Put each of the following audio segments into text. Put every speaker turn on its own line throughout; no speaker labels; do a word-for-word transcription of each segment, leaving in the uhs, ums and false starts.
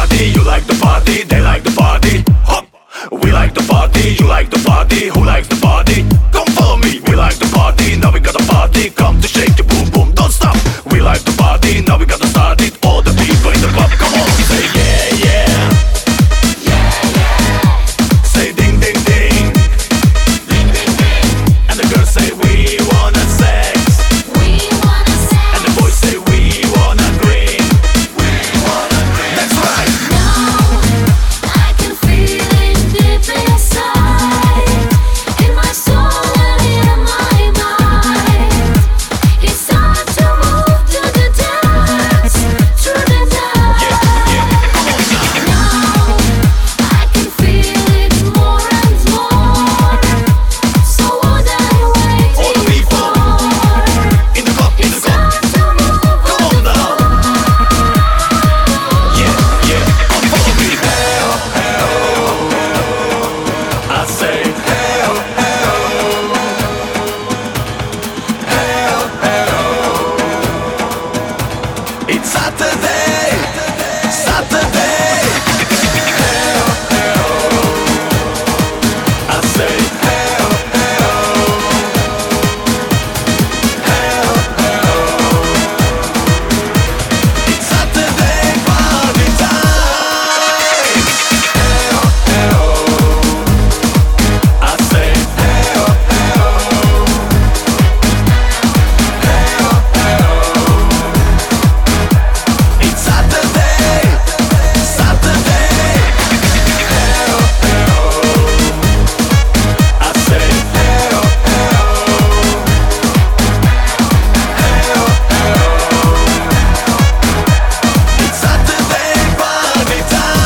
party, you like the party, they like the party. Hop! We like the party, you like the party, who likes the party? Come follow me, we like the party, now we got a party, come to shake your boom boom, don't stop. We like the party, now we gotta start it. All the people in the club, come on, say yeah, yeah. Yeah, yeah. Say ding, ding, ding. Ding, ding, ding. And the girls say we wanna sex. We wanna sex. And the boys say we wanna drink. We wanna drink. That's right.
Now I can feel it deep inside, in my soul and in my mind. It's time to move to the dance, through the night.
Yeah, yeah, come on now.
Now I can feel it more and more. So what are you
All the
waiting
people
for?
in the club, in the
It's
club.
time to move
Come on now. Yeah, yeah, come follow me. Hey ho, hey ho. I say hey ho, hey ho. Hey ho, hey ho. It's Saturday, Saturday. Hey ho, hey ho. I say hey ho, hey ho. Hey ho, hey ho. It's Saturday party time. Hey ho, hey ho. I say hey ho, hey ho. Hey ho, hey ho. It's Saturday, Saturday. Hey ho, hey ho. I say hey ho, hey ho. Hey ho, hey ho. It's Saturday party time.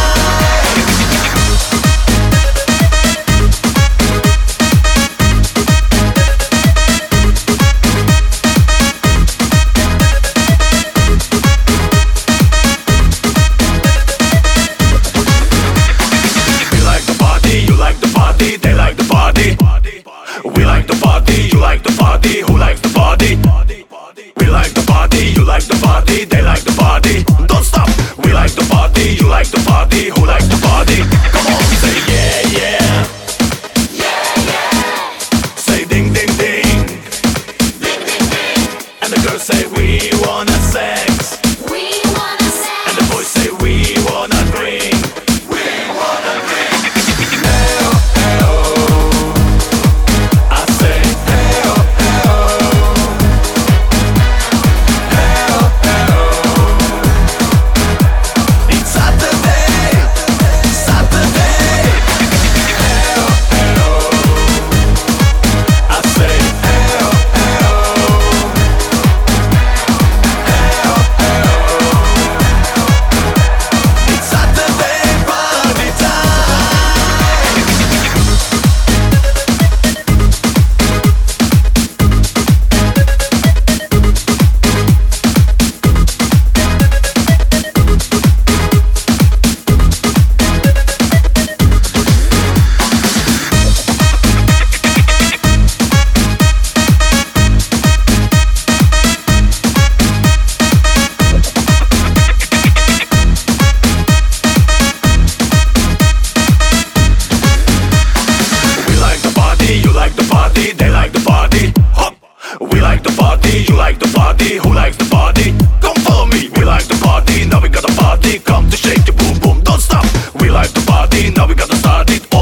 We like the party, you like the party, they like the party. We like the party, you like the party, who likes the party? We like the party, you like the party, they like the party. Don't stop. We like the party, you like the party, who likes the party? Come on, say yeah, yeah. Yeah, yeah. Say ding, ding, ding. Ding, ding, ding. And the girls say we wanna sex.
We wanna sex.
And the boys say we wanna drink. We wanna drink. Hey ho, hey ho. I say hey ho, hey ho. Hey ho, hey ho. It's Saturday, Saturday. Hey ho, hey ho. I say hey ho, hey ho. Hey ho, hey ho. It's Saturday party time. We like the party, you like the party, they like the party. Hop! We like the party, you like the party, who likes the party? Come follow me, we like the party, now we got a party, come to shake your boom boom, don't stop. We like the party, now we gotta start it.